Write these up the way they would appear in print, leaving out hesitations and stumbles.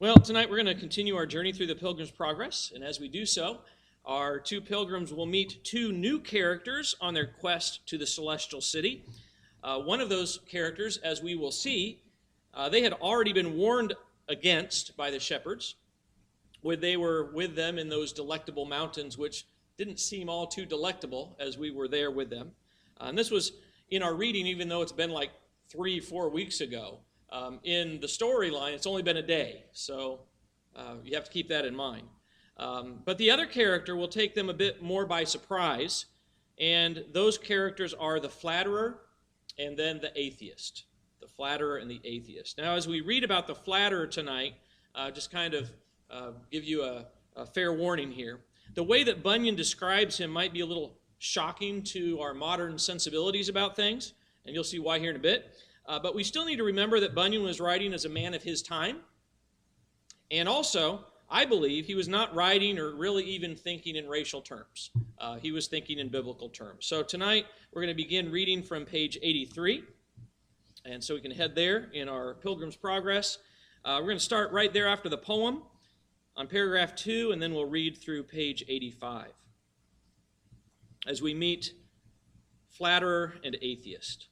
Well, tonight we're going to continue our journey through the Pilgrim's Progress, and as we do so, our two pilgrims will meet two new characters on their quest to the celestial city. One of those characters, as we will see, they had already been warned against by the shepherds when they were with them in those delectable mountains, which didn't seem all too delectable as we were there with them. And this was in our reading, even though it's been like 3-4 weeks ago. In the storyline, it's only been a day, so you have to keep that in mind. But the other character will take them a bit more by surprise, and those characters are the flatterer and then the atheist. The flatterer and the atheist. Now, as we read about the flatterer tonight, just kind of give you a fair warning here. The way that Bunyan describes him might be a little shocking to our modern sensibilities about things, and you'll see why here in a bit. But we still need to remember that Bunyan was writing as a man of his time. And also, I believe he was not writing or really even thinking in racial terms. He was thinking in biblical terms. So tonight, we're going to begin reading from page 83. And so we can head there in our Pilgrim's Progress. We're going to start right there after the poem on paragraph 2, and then we'll read through page 85. As we meet flatterer and atheist.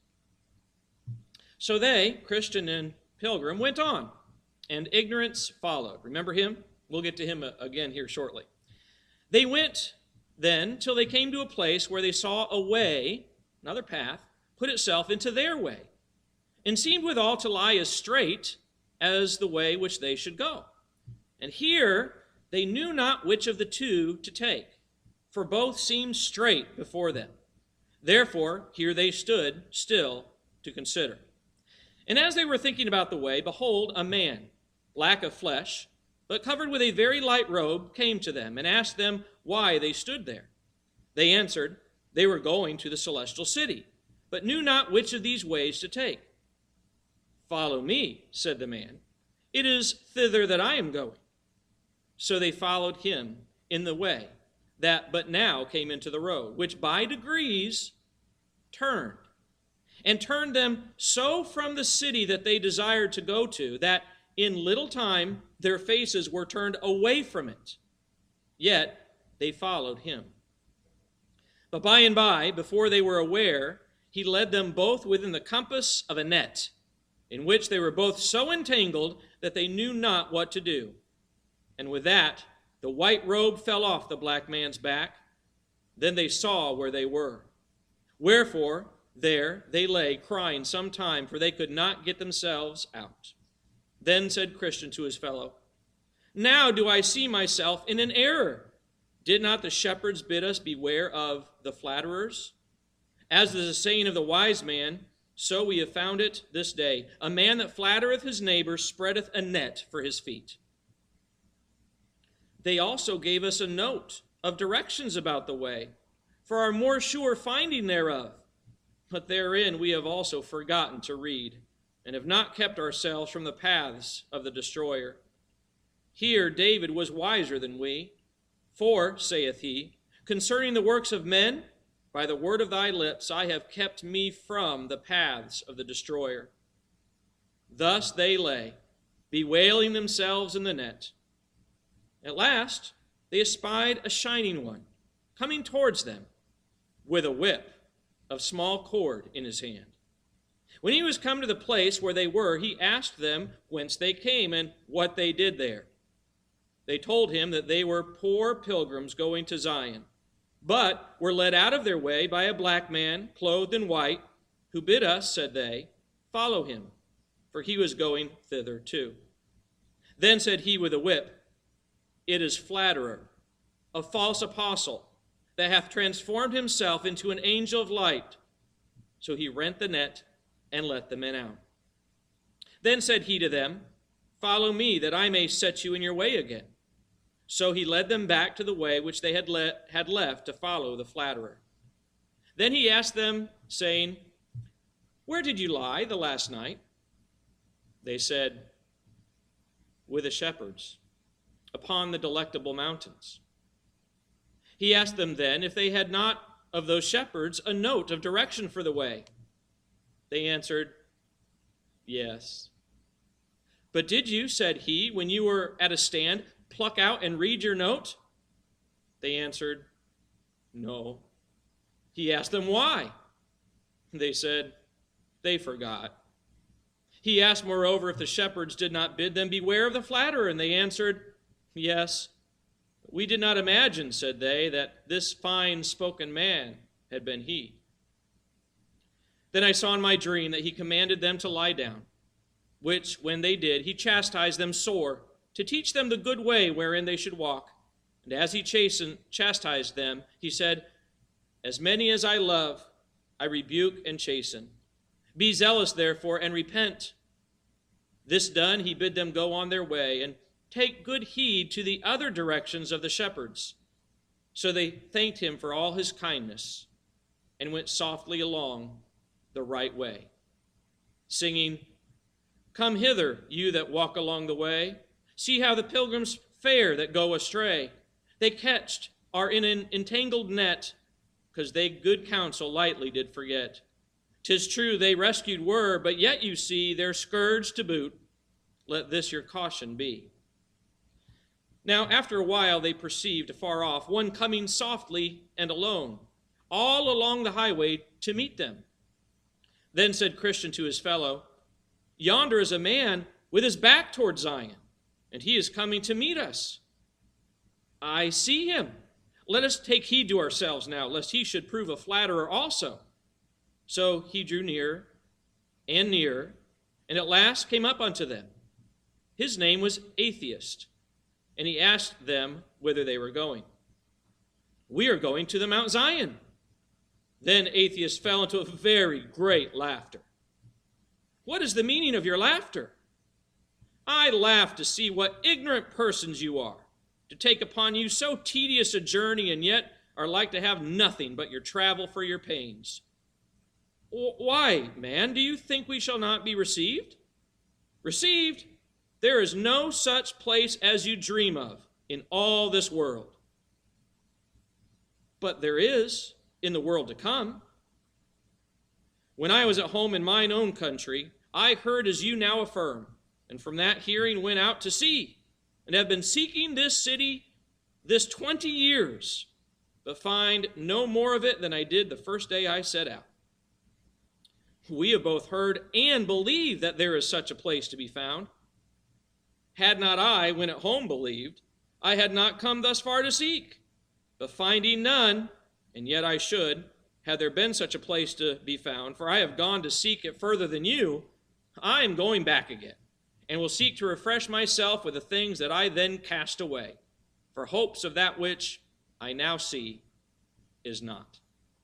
So they, Christian and Pilgrim, went on, and ignorance followed. Remember him? We'll get to him again here shortly. They went then till they came to a place where they saw a way, another path, put itself into their way, and seemed withal to lie as straight as the way which they should go. And here they knew not which of the two to take, for both seemed straight before them. Therefore here they stood still to consider. And as they were thinking about the way, behold, a man, black of flesh, but covered with a very light robe, came to them and asked them why they stood there. They answered, they were going to the celestial city, but knew not which of these ways to take. Follow me, said the man. It is thither that I am going. So they followed him in the way that but now came into the road, which by degrees turned them so from the city that they desired to go to, that in little time their faces were turned away from it. Yet they followed him. But by and by, before they were aware, he led them both within the compass of a net, in which they were both so entangled that they knew not what to do. And with that, the white robe fell off the black man's back. Then they saw where they were. Wherefore, there they lay crying some time, for they could not get themselves out. Then said Christian to his fellow, now do I see myself in an error. Did not the shepherds bid us beware of the flatterers? As is the saying of the wise man, so we have found it this day. A man that flattereth his neighbor spreadeth a net for his feet. They also gave us a note of directions about the way, for our more sure finding thereof. But therein we have also forgotten to read, and have not kept ourselves from the paths of the destroyer. Here David was wiser than we. For, saith he, concerning the works of men, by the word of thy lips I have kept me from the paths of the destroyer. Thus they lay, bewailing themselves in the net. At last they espied a shining one, coming towards them, with a whip of small cord in his hand. When he was come to the place where they were, he asked them whence they came and what they did there. They told him that they were poor pilgrims going to Zion, but were led out of their way by a black man clothed in white, who bid us, said they, follow him, for he was going thither too. Then said he with a whip, it is flatterer, a false apostle, that hath transformed himself into an angel of light. So he rent the net and let the men out. Then said he to them, follow me, that I may set you in your way again. So he led them back to the way which they had left to follow the flatterer. Then he asked them, saying, where did you lie the last night? They said, with the shepherds, upon the delectable mountains. He asked them then if they had not of those shepherds a note of direction for the way. They answered, yes. But did you, said he, when you were at a stand, pluck out and read your note? They answered, No. He asked them why. They said, They forgot. He asked, moreover, if the shepherds did not bid them beware of the flatterer, and they answered, Yes. We did not imagine, said they, that this fine-spoken man had been he. Then I saw in my dream that he commanded them to lie down, which, when they did, he chastised them sore, to teach them the good way wherein they should walk. And as he chastised them, he said, As many as I love, I rebuke and chasten. Be zealous, therefore, and repent. This done, he bid them go on their way, and take good heed to the other directions of the shepherds. So they thanked him for all his kindness, and went softly along the right way, singing, Come hither, you that walk along the way. See how the pilgrims fare that go astray. They catched are in an entangled net, because they good counsel lightly did forget. 'Tis true they rescued were, but yet you see they're scourged to boot. Let this your caution be. Now after a while they perceived afar off one coming softly and alone, all along the highway to meet them. Then said Christian to his fellow, Yonder is a man with his back toward Zion, and he is coming to meet us. I see him. Let us take heed to ourselves now, lest he should prove a flatterer also. So he drew near and near, and at last came up unto them. His name was Atheist, and he asked them whither they were going. We are going to the Mount Zion. Then Atheist fell into a very great laughter. What is the meaning of your laughter? I laugh to see what ignorant persons you are, to take upon you so tedious a journey, and yet are like to have nothing but your travel for your pains. Why, man, do you think we shall not be received? Received? There is no such place as you dream of in all this world. But there is in the world to come. When I was at home in mine own country, I heard as you now affirm, and from that hearing went out to see, and have been seeking this city this 20 years, but find no more of it than I did the first day I set out. We have both heard and believed that there is such a place to be found. Had not I, when at home, believed, I had not come thus far to seek. But finding none, and yet I should, had there been such a place to be found, for I have gone to seek it further than you, I am going back again, and will seek to refresh myself with the things that I then cast away, for hopes of that which I now see is not.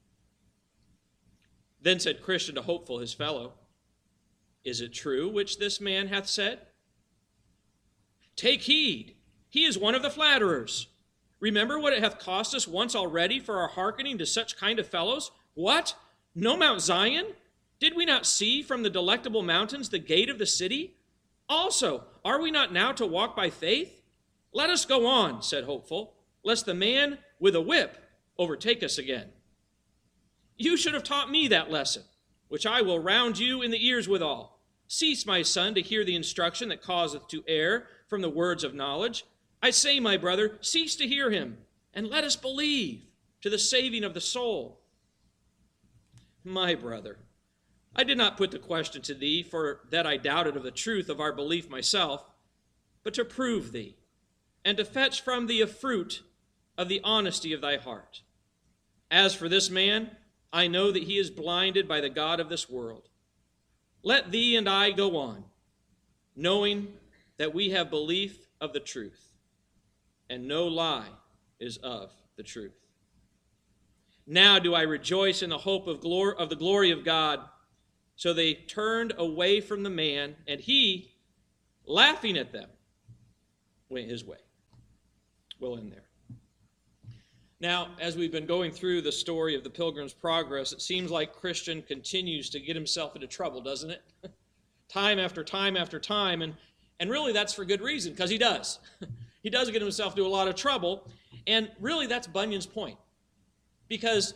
Then said Christian to Hopeful his fellow, Is it true which this man hath said? Take heed, he is one of the flatterers. Remember what it hath cost us once already for our hearkening to such kind of fellows. What? No Mount Zion? Did we not see from the delectable mountains the gate of the city? Also, are we not now to walk by faith? Let us go on, said Hopeful, lest the man with a whip overtake us again. You should have taught me that lesson, which I will round you in the ears withal. Cease, my son, to hear the instruction that causeth to err from the words of knowledge. I say, my brother, cease to hear him, and let us believe to the saving of the soul. My brother, I did not put the question to thee for that I doubted of the truth of our belief myself, but to prove thee, and to fetch from thee a fruit of the honesty of thy heart. As for this man, I know that he is blinded by the God of this world. Let thee and I go on, knowing that we have belief of the truth, and no lie is of the truth. Now do I rejoice in the hope of the glory of God. So they turned away from the man, and he, laughing at them, went his way. We'll end there. Now, as we've been going through the story of the Pilgrim's Progress, it seems like Christian continues to get himself into trouble, doesn't it? Time after time after time, and really that's for good reason, because he does. He does get himself into a lot of trouble, and really that's Bunyan's point, because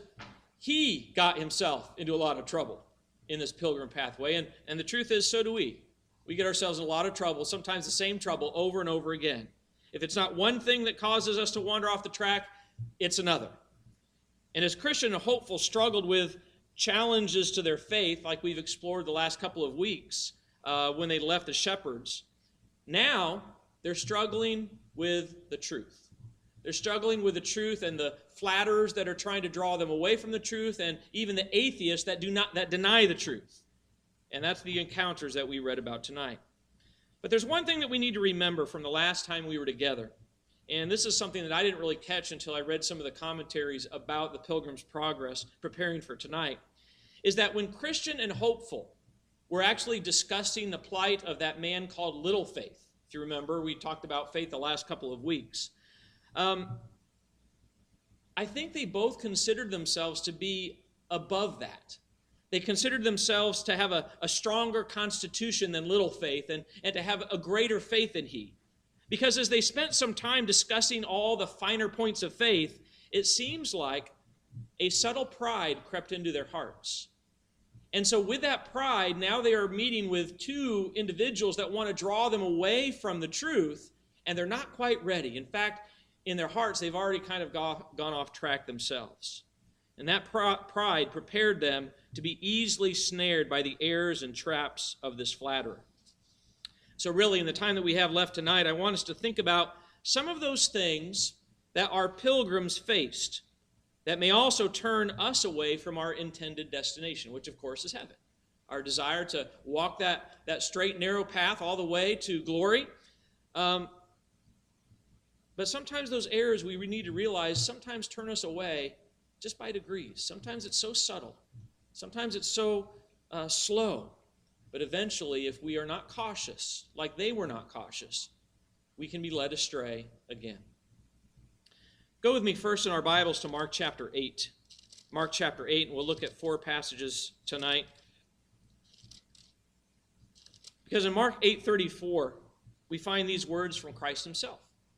he got himself into a lot of trouble in this pilgrim pathway, and the truth is, so do we. we get ourselves in a lot of trouble, sometimes the same trouble over and over again. If it's not one thing that causes us to wander off the track, it's another. And as Christian and Hopeful struggled with challenges to their faith, like we've explored the last couple of weeks when they left the shepherds, now they're struggling with the truth. They're struggling with the truth and the flatterers that are trying to draw them away from the truth, and even the atheists that deny the truth. And that's the encounters that we read about tonight. But there's one thing that we need to remember from the last time we were together. And this is something that I didn't really catch until I read some of the commentaries about the Pilgrim's Progress preparing for tonight, is that when Christian and Hopeful were actually discussing the plight of that man called Little Faith, if you remember, we talked about faith the last couple of weeks, I think they both considered themselves to be above that. They considered themselves to have a stronger constitution than Little Faith and to have a greater faith than he. Because as they spent some time discussing all the finer points of faith, it seems like a subtle pride crept into their hearts. And so with that pride, now they are meeting with two individuals that want to draw them away from the truth, and they're not quite ready. In fact, in their hearts, they've already kind of gone off track themselves. And that pride prepared them to be easily snared by the errors and traps of this flatterer. So really, in the time that we have left tonight, I want us to think about some of those things that our pilgrims faced that may also turn us away from our intended destination, which of course is heaven. Our desire to walk that straight, narrow path all the way to glory. But sometimes those errors, we need to realize, sometimes turn us away just by degrees. Sometimes it's so subtle. Sometimes it's so slow. But eventually, if we are not cautious, like they were not cautious, we can be led astray again. Go with me first in our Bibles to Mark chapter 8. Mark chapter 8, and we'll look at 4 passages tonight. Because in Mark 8:34, we find these words from Christ himself.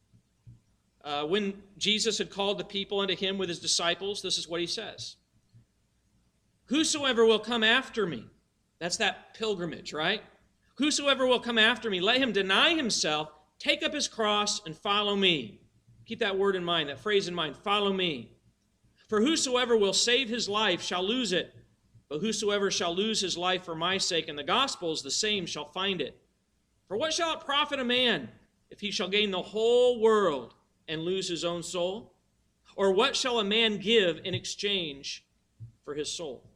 When Jesus had called the people unto him with his disciples, this is what he says. Whosoever will come after me, that's that pilgrimage, right? Whosoever will come after me, let him deny himself, take up his cross, and follow me. Keep that word in mind, that phrase in mind, follow me. For whosoever will save his life shall lose it, but whosoever shall lose his life for my sake and the gospel's, the same shall find it. For what shall it profit a man if he shall gain the whole world and lose his own soul? Or what shall a man give in exchange for his soul?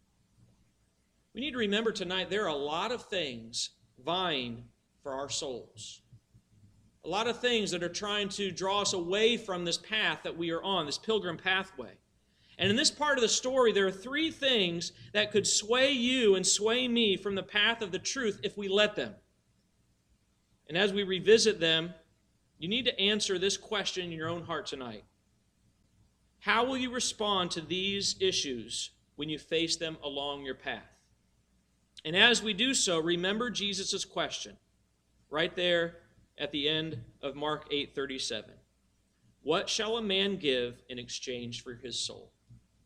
We need to remember tonight there are a lot of things vying for our souls. A lot of things that are trying to draw us away from this path that we are on, this pilgrim pathway. And in this part of the story, there are 3 things that could sway you and sway me from the path of the truth if we let them. And as we revisit them, you need to answer this question in your own heart tonight. How will you respond to these issues when you face them along your path? And as we do so, remember Jesus' question right there at the end of Mark 8:37. What shall a man give in exchange for his soul?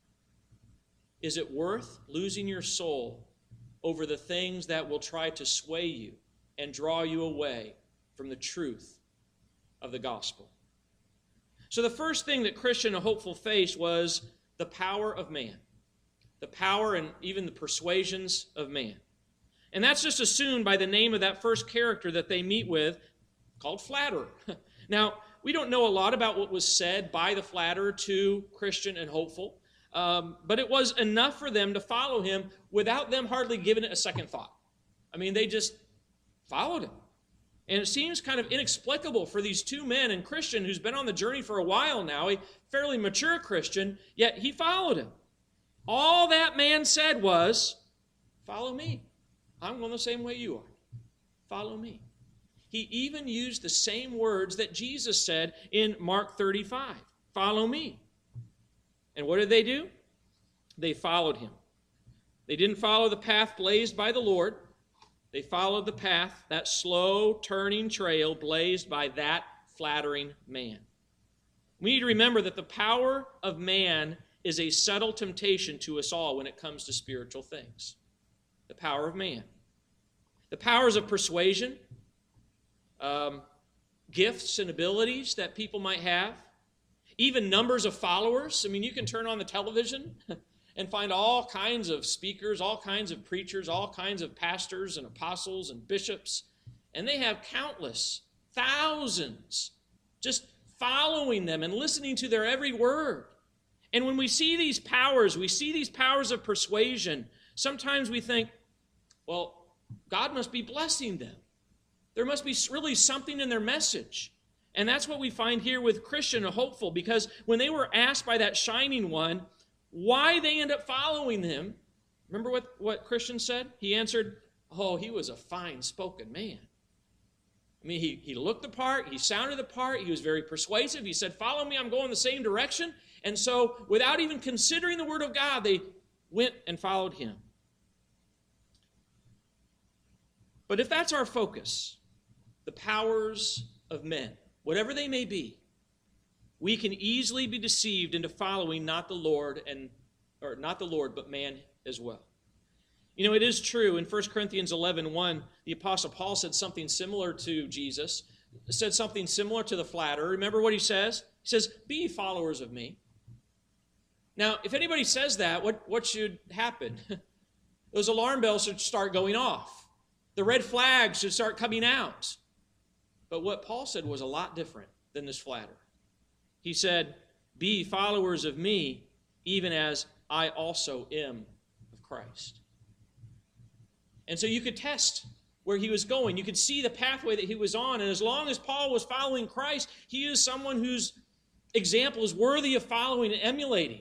Is it worth losing your soul over the things that will try to sway you and draw you away from the truth of the gospel? So the first thing that Christian and Hopeful faced was the power of man. The power and even the persuasions of man. And that's just assumed by the name of that first character that they meet with, called Flatterer. Now, we don't know a lot about what was said by the flatterer to Christian and Hopeful, but it was enough for them to follow him without them hardly giving it a second thought. I mean, they just followed him. And it seems kind of inexplicable for these 2 men, and Christian, who's been on the journey for a while now, a fairly mature Christian, yet he followed him. All that man said was, follow me. I'm going the same way you are. Follow me. He even used the same words that Jesus said in Mark 35. Follow me. And what did they do? They followed him. They didn't follow the path blazed by the Lord. They followed the path, that slow turning trail blazed by that flattering man. We need to remember that the power of man is a subtle temptation to us all when it comes to spiritual things. The power of man. The powers of persuasion, gifts and abilities that people might have, even numbers of followers. I mean, you can turn on the television and find all kinds of speakers, all kinds of preachers, all kinds of pastors and apostles and bishops, and they have countless, thousands, just following them and listening to their every word. And when we see these powers of persuasion, sometimes we think, well, God must be blessing them. There must be really something in their message. And that's what we find here with Christian and Hopeful, because when they were asked by that shining one why they end up following him, remember what Christian said? He answered, oh, he was a fine-spoken man. I mean, he looked the part, he sounded the part, he was very persuasive. He said, follow me, I'm going the same direction. And so, without even considering the word of God, they went and followed him. But if that's our focus, the powers of men, whatever they may be, we can easily be deceived into following not the Lord, but man as well. You know, it is true in 1 Corinthians 11:1, the Apostle Paul said something similar to Jesus, said something similar to the flatterer. Remember what he says? He says, be ye followers of me. Now, if anybody says that, what should happen? Those alarm bells should start going off. The red flags should start coming out. But what Paul said was a lot different than this flatterer. He said, be followers of me, even as I also am of Christ. And so you could test where he was going. You could see the pathway that he was on. And as long as Paul was following Christ, he is someone whose example is worthy of following and emulating.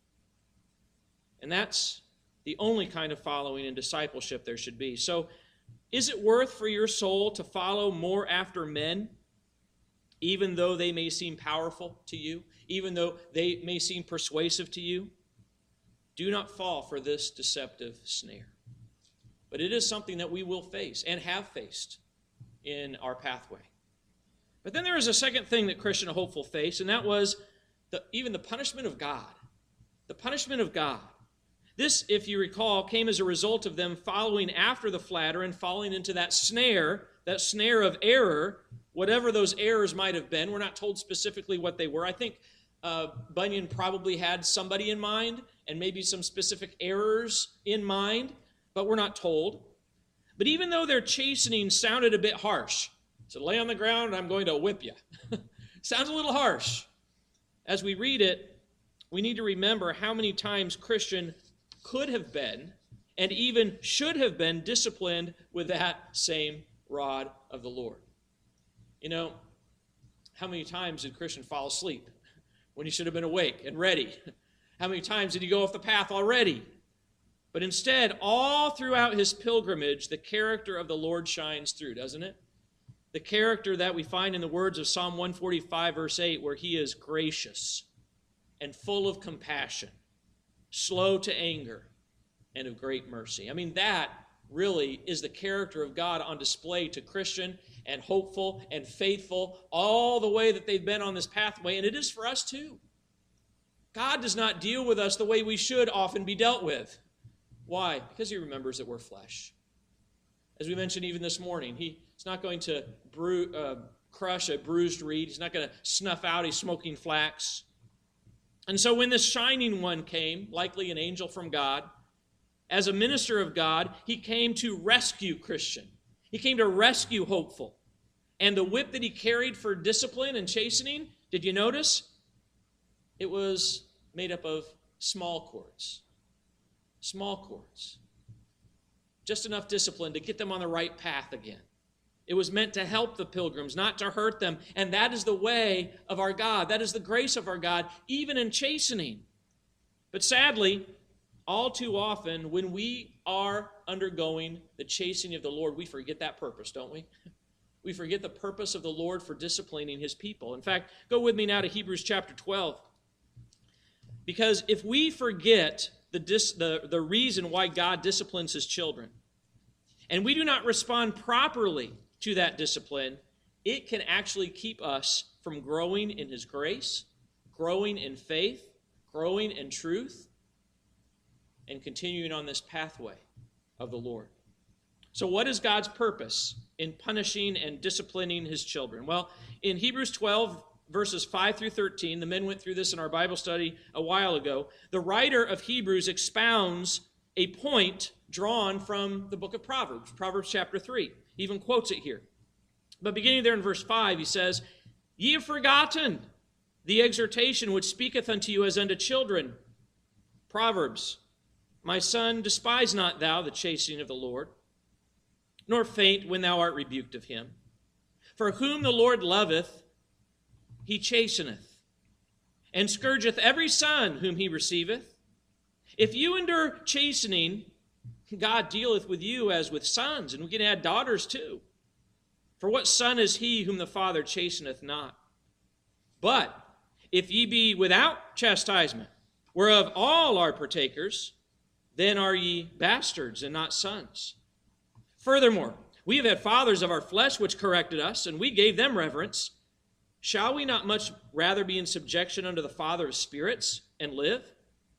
And that's the only kind of following and discipleship there should be. So, is it worth for your soul to follow more after men, even though they may seem powerful to you, even though they may seem persuasive to you? Do not fall for this deceptive snare. But it is something that we will face and have faced in our pathway. But then there is a second thing that Christian and Hopeful faced, and that was even the punishment of God. The punishment of God. This, if you recall, came as a result of them following after the flatterer and falling into that snare of error, whatever those errors might have been. We're not told specifically what they were. I think Bunyan probably had somebody in mind and maybe some specific errors in mind, but we're not told. But even though their chastening sounded a bit harsh, so lay on the ground and I'm going to whip you. Sounds a little harsh. As we read it, we need to remember how many times Christian could have been and even should have been disciplined with that same rod of the Lord. You know, how many times did Christian fall asleep when he should have been awake and ready? How many times did he go off the path already? But instead, all throughout his pilgrimage, the character of the Lord shines through, doesn't it? The character that we find in the words of Psalm 145, verse 8, where he is gracious and full of compassion, slow to anger, and of great mercy. I mean, that really is the character of God on display to Christian and Hopeful and Faithful all the way that they've been on this pathway, and it is for us too. God does not deal with us the way we should often be dealt with. Why? Because he remembers that we're flesh. As we mentioned even this morning, he's not going to crush a bruised reed. He's not going to snuff out a smoking flax. And so when this shining one came, likely an angel from God, as a minister of God, he came to rescue Christian. He came to rescue Hopeful. And the whip that he carried for discipline and chastening, did you notice? It was made up of small cords. Small cords. Just enough discipline to get them on the right path again. It was meant to help the pilgrims, not to hurt them. And that is the way of our God. That is the grace of our God, even in chastening. But sadly, all too often, when we are undergoing the chastening of the Lord, we forget that purpose, don't we? We forget the purpose of the Lord for disciplining his people. In fact, go with me now to Hebrews chapter 12. Because if we forget the reason why God disciplines his children, and we do not respond properly to that discipline, it can actually keep us from growing in his grace, growing in faith, growing in truth, and continuing on this pathway of the Lord. So what is God's purpose in punishing and disciplining his children? Well, in Hebrews 12, verses 5 through 13, the men went through this in our Bible study a while ago. The writer of Hebrews expounds a point drawn from the book of Proverbs, Proverbs chapter 3. He even quotes it here. But beginning there in verse 5, he says, "Ye have forgotten the exhortation which speaketh unto you as unto children." Proverbs, "My son, despise not thou the chastening of the Lord, nor faint when thou art rebuked of him. For whom the Lord loveth, he chasteneth, and scourgeth every son whom he receiveth. If you endure chastening, God dealeth with you as with sons," and we can add daughters too. "For what son is he whom the Father chasteneth not? But if ye be without chastisement, whereof all are partakers, then are ye bastards and not sons. Furthermore, we have had fathers of our flesh which corrected us, and we gave them reverence. Shall we not much rather be in subjection unto the Father of spirits and live?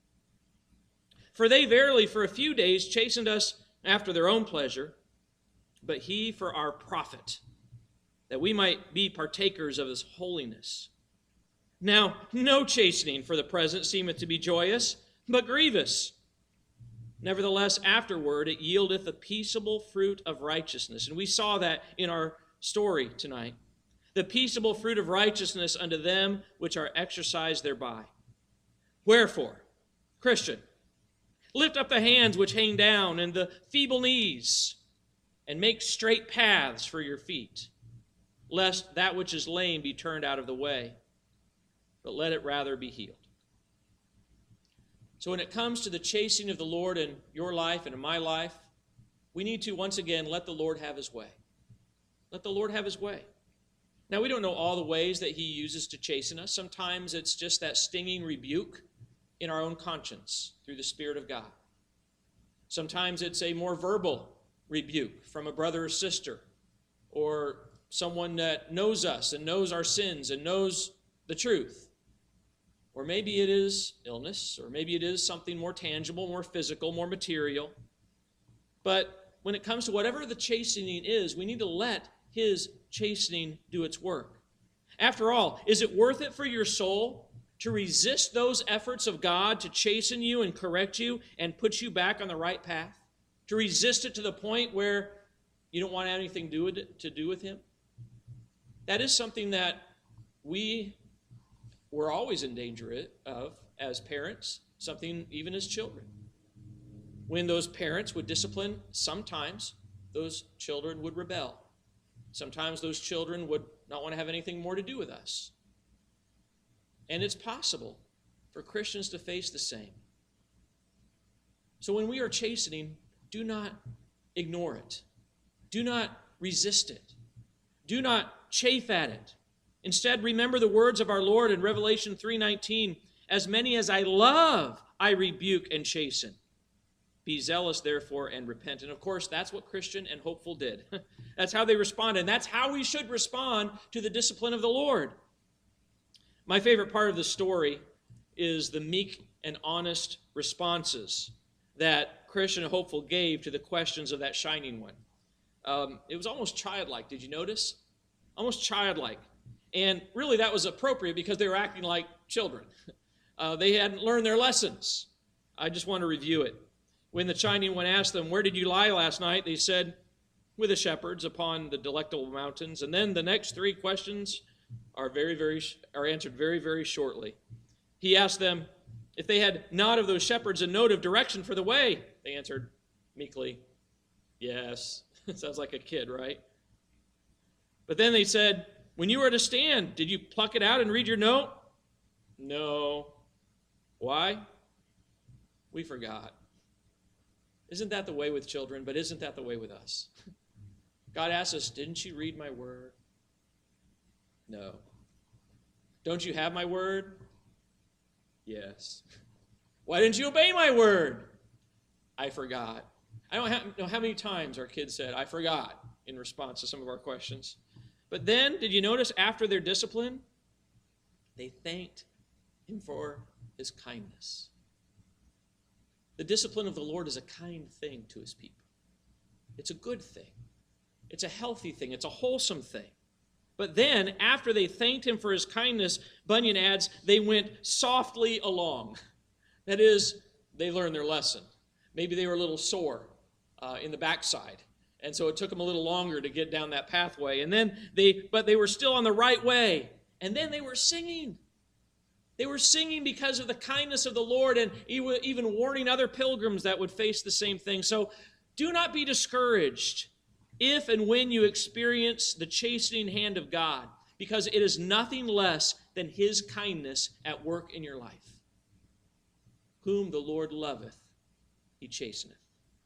For they verily for a few days chastened us after their own pleasure, but he for our profit, that we might be partakers of his holiness. Now, no chastening for the present seemeth to be joyous, but grievous. Nevertheless, afterward it yieldeth a peaceable fruit of righteousness." And we saw that in our story tonight. "The peaceable fruit of righteousness unto them which are exercised thereby. Wherefore, Christian, lift up the hands which hang down, and the feeble knees, and make straight paths for your feet, lest that which is lame be turned out of the way, but let it rather be healed." So when it comes to the chastening of the Lord in your life and in my life, we need to once again let the Lord have his way. Let the Lord have his way. Now, we don't know all the ways that he uses to chasten us. Sometimes it's just that stinging rebuke in our own conscience through the Spirit of God. Sometimes it's a more verbal rebuke from a brother or sister, or someone that knows us and knows our sins and knows the truth. Or maybe it is illness, or maybe it is something more tangible, more physical, more material. But when it comes to whatever the chastening is, we need to let his chastening do its work. After all, is it worth it for your soul to resist those efforts of God to chasten you and correct you and put you back on the right path? To resist it to the point where you don't want anything to do with him? That is something that we're always in danger of as parents, something even as children. When those parents would discipline, sometimes those children would rebel. Sometimes those children would not want to have anything more to do with us. And it's possible for Christians to face the same. So when we are chastening, do not ignore it. Do not resist it. Do not chafe at it. Instead, remember the words of our Lord in Revelation 3:19, "As many as I love, I rebuke and chasten. Be zealous, therefore, and repent." And of course, that's what Christian and Hopeful did. That's how they responded, and that's how we should respond to the discipline of the Lord. My favorite part of the story is the meek and honest responses that Christian and Hopeful gave to the questions of that shining one. It was almost childlike. Did you notice? Almost childlike. And really that was appropriate because they were acting like children. They hadn't learned their lessons. I just want to review it. When the shining one asked them, "Where did you lie last night?" they said, "With the shepherds upon the Delectable Mountains." And then the next three questions are answered very, very shortly. He asked them if they had not of those shepherds a note of direction for the way. They answered meekly, "Yes." It sounds like a kid, right? But then they said, "When you were to stand, did you pluck it out and read your note?" "No." "Why?" "We forgot." Isn't that the way with children? But isn't that the way with us? God asks us, "Didn't you read my word?" "No." "Don't you have my word?" "Yes." "Why didn't you obey my word?" "I forgot." I don't know how many times our kids said, "I forgot," in response to some of our questions. But then, did you notice after their discipline, they thanked him for his kindness. The discipline of the Lord is a kind thing to his people. It's a good thing. It's a healthy thing. It's a wholesome thing. But then, after they thanked him for his kindness, Bunyan adds, they went softly along. That is, they learned their lesson. Maybe they were a little sore in the backside, and so it took them a little longer to get down that pathway. But they were still on the right way. And then they were singing. They were singing because of the kindness of the Lord, and even warning other pilgrims that would face the same thing. So do not be discouraged if and when you experience the chastening hand of God, because it is nothing less than his kindness at work in your life. Whom the Lord loveth, he chasteneth.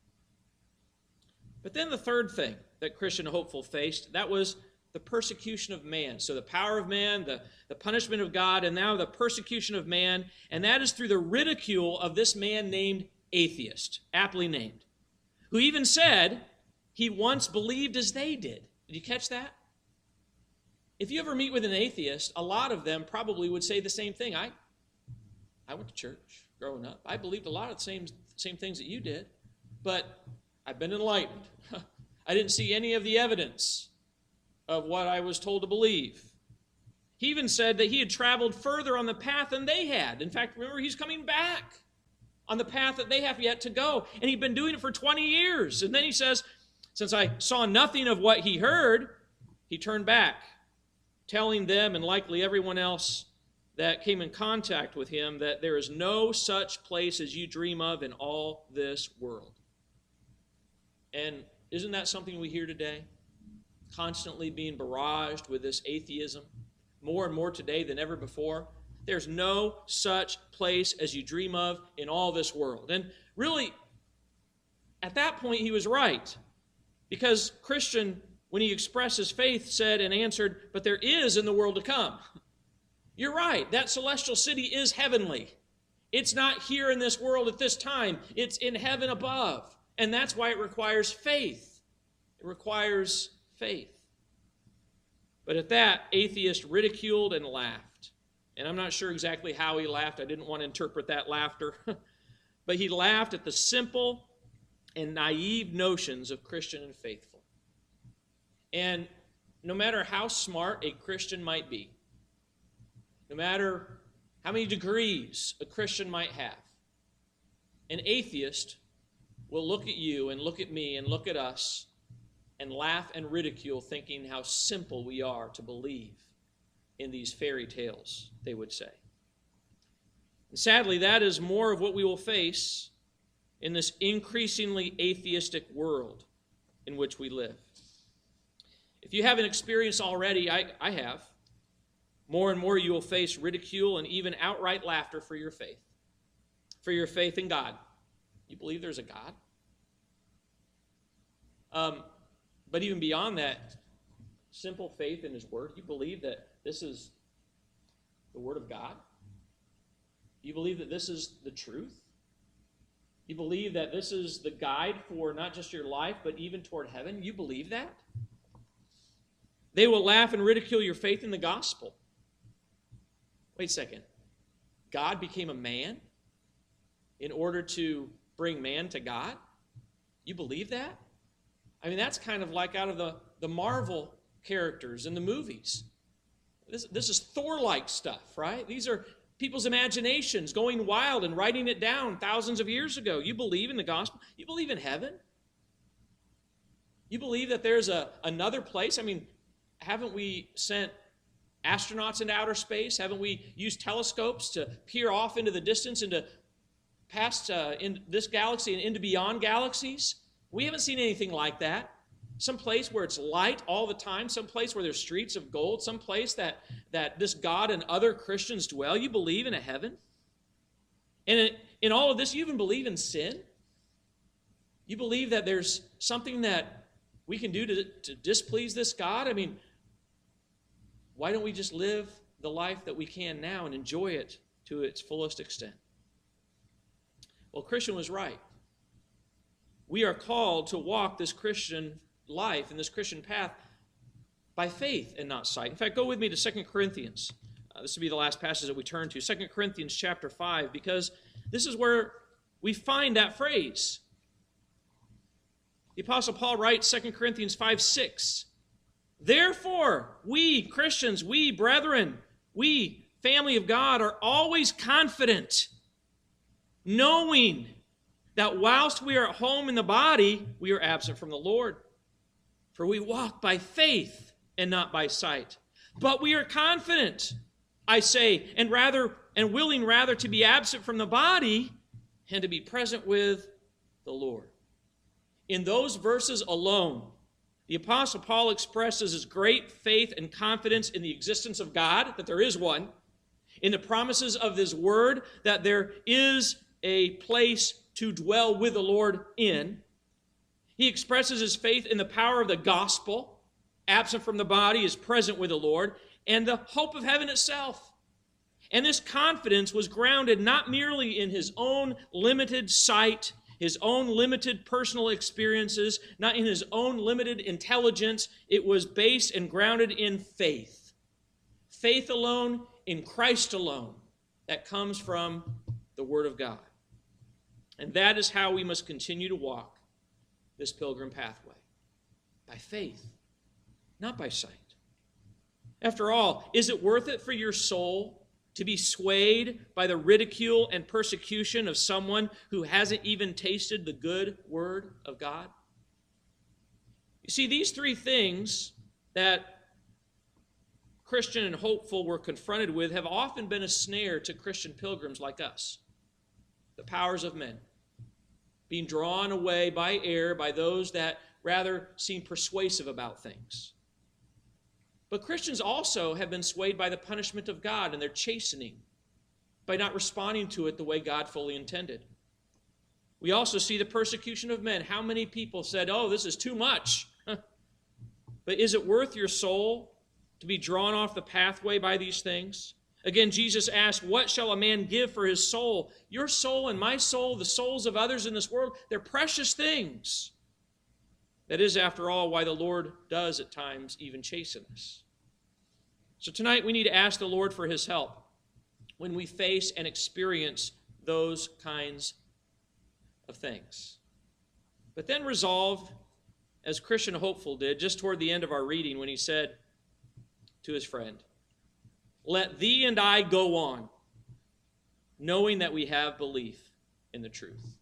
But then the third thing that Christian hopeful faced, that was the persecution of man. So the power of man, the punishment of God, and now the persecution of man, and that is through the ridicule of this man named Atheist, aptly named, who even said he once believed as they did. Did you catch that? If you ever meet with an atheist, a lot of them probably would say the same thing. I went to church growing up. I believed a lot of the same things that you did, but I've been enlightened. I didn't see any of the evidence of what I was told to believe. He even said that he had traveled further on the path than they had. In fact, remember, he's coming back on the path that they have yet to go. And he'd been doing it for 20 years. And then he says, since I saw nothing of what he heard, he turned back, telling them and likely everyone else that came in contact with him that there is no such place as you dream of in all this world. And isn't that something we hear today? Constantly being barraged with this atheism, more and more today than ever before. There's no such place as you dream of in all this world. And really, at that point, he was right. Because Christian, when he expressed his faith, said and answered, but there is in the world to come. You're right. That celestial city is heavenly. It's not here in this world at this time. It's in heaven above. And that's why it requires faith. It requires faith. But at that, atheist ridiculed and laughed. And I'm not sure exactly how he laughed. I didn't want to interpret that laughter. But he laughed at the simple and naive notions of Christian and faithful. And no matter how smart a Christian might be, no matter how many degrees a Christian might have, an atheist will look at you and look at me and look at us and laugh and ridicule, thinking how simple we are to believe in these fairy tales, they would say. And sadly, that is more of what we will face in this increasingly atheistic world in which we live. If you haven't experienced already, I have, more and more you will face ridicule and even outright laughter for your faith in God. You believe there's a God? But even beyond that, simple faith in His Word, you believe that this is the Word of God? You believe that this is the truth? You believe that this is the guide for not just your life, but even toward heaven? You believe that? They will laugh and ridicule your faith in the gospel. Wait a second. God became a man in order to bring man to God? You believe that? I mean, that's kind of like out of the Marvel characters in the movies. This is Thor-like stuff, right? These are people's imaginations going wild and writing it down thousands of years ago. You believe in the gospel? You believe in heaven? You believe that there's another place? I mean, haven't we sent astronauts into outer space? Haven't we used telescopes to peer off into the distance, into past in this galaxy and into beyond galaxies? We haven't seen anything like that. Some place where it's light all the time, some place where there's streets of gold, some place that this God and other Christians dwell. You believe in a heaven? And in all of this, you even believe in sin? You believe that there's something that we can do to displease this God? I mean, why don't we just live the life that we can now and enjoy it to its fullest extent? Well, Christian was right. We are called to walk this Christian life and this Christian path by faith and not sight. In fact, go with me to 2 Corinthians. This will be the last passage that we turn to, 2 Corinthians chapter 5, because this is where we find that phrase. The Apostle Paul writes 2 Corinthians 5:6. Therefore, we Christians, we brethren, we family of God are always confident, knowing that whilst we are at home in the body, we are absent from the Lord. For we walk by faith and not by sight. But we are confident, I say, and willing rather to be absent from the body and to be present with the Lord. In those verses alone, the Apostle Paul expresses his great faith and confidence in the existence of God, that there is one, in the promises of his word, that there is a place to dwell with the Lord in. He expresses his faith in the power of the gospel, absent from the body is present with the Lord, and the hope of heaven itself. And this confidence was grounded not merely in his own limited sight, his own limited personal experiences, not in his own limited intelligence. It was based and grounded in faith. Faith alone, in Christ alone, that comes from the Word of God. And that is how we must continue to walk this pilgrim pathway. By faith, not by sight. After all, is it worth it for your soul to be swayed by the ridicule and persecution of someone who hasn't even tasted the good word of God? You see, these three things that Christian and hopeful were confronted with have often been a snare to Christian pilgrims like us. The powers of men, being drawn away by error by those that rather seem persuasive about things. But Christians also have been swayed by the punishment of God and their chastening by not responding to it the way God fully intended. We also see the persecution of men. How many people said, "Oh, this is too much." But is it worth your soul to be drawn off the pathway by these things? Again, Jesus asked, "What shall a man give for his soul?" Your soul and my soul, the souls of others in this world, they're precious things. That is, after all, why the Lord does at times even chasten us. So tonight we need to ask the Lord for his help when we face and experience those kinds of things. But then resolve, as Christian Hopeful did just toward the end of our reading when he said to his friend, "Let thee and I go on, knowing that we have belief in the truth."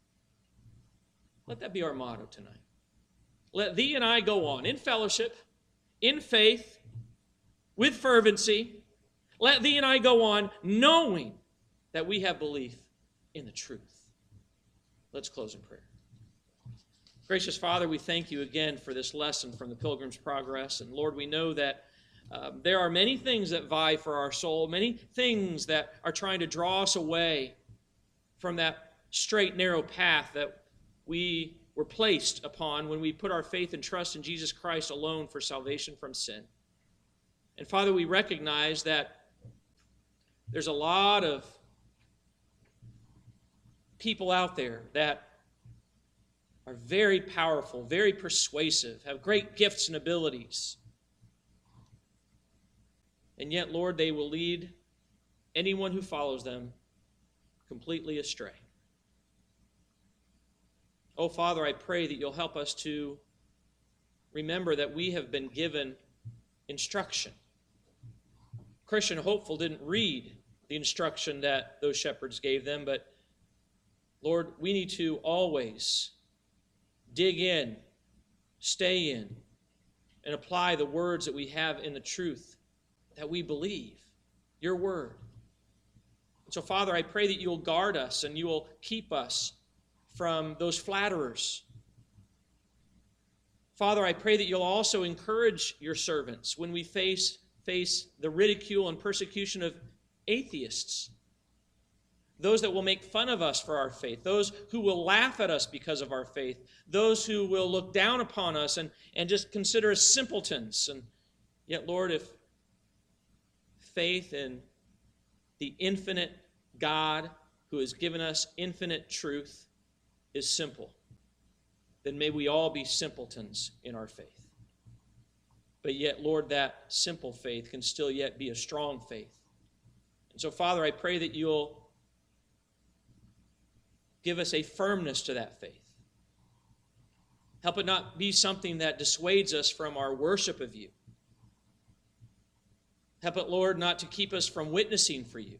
Let that be our motto tonight. Let thee and I go on in fellowship, in faith, with fervency. Let thee and I go on knowing that we have belief in the truth. Let's close in prayer. Gracious Father, we thank you again for this lesson from the Pilgrim's Progress. And Lord, we know that there are many things that vie for our soul, many things that are trying to draw us away from that straight, narrow path that we were placed upon when we put our faith and trust in Jesus Christ alone for salvation from sin. And Father, we recognize that there's a lot of people out there that are very powerful, very persuasive, have great gifts and abilities. And yet, Lord, they will lead anyone who follows them completely astray. Oh, Father, I pray that you'll help us to remember that we have been given instruction. Christian Hopeful didn't read the instruction that those shepherds gave them, but Lord, we need to always dig in, stay in, and apply the words that we have in the truth that we believe, your word. And so, Father, I pray that you will guard us and you will keep us from those flatterers. Father, I pray that you'll also encourage your servants when we face the ridicule and persecution of atheists, those that will make fun of us for our faith, those who will laugh at us because of our faith, those who will look down upon us and just consider us simpletons. And yet, Lord, if faith in the infinite God who has given us infinite truth is simple, then may we all be simpletons in our faith. But yet, Lord, that simple faith can still yet be a strong faith. And so, Father, I pray that you'll give us a firmness to that faith. Help it not be something that dissuades us from our worship of you. Help it, Lord, not to keep us from witnessing for you.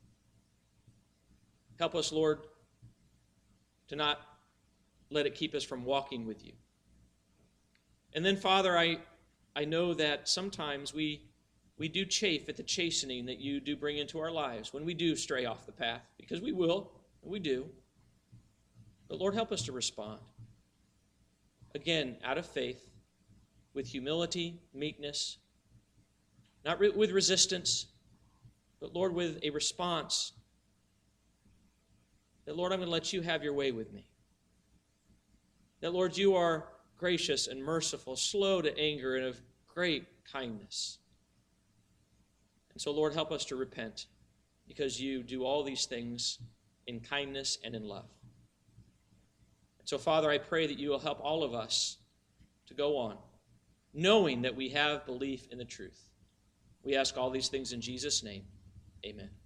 Help us, Lord, to not let it keep us from walking with you. And then, Father, I know that sometimes we do chafe at the chastening that you do bring into our lives when we do stray off the path, because we will, and we do. But Lord, help us to respond. Again, out of faith, with humility, meekness, not with resistance, but Lord, with a response that, Lord, I'm going to let you have your way with me. That, Lord, you are gracious and merciful, slow to anger, and of great kindness. And so, Lord, help us to repent, because you do all these things in kindness and in love. And so, Father, I pray that you will help all of us to go on, knowing that we have belief in the truth. We ask all these things in Jesus' name. Amen.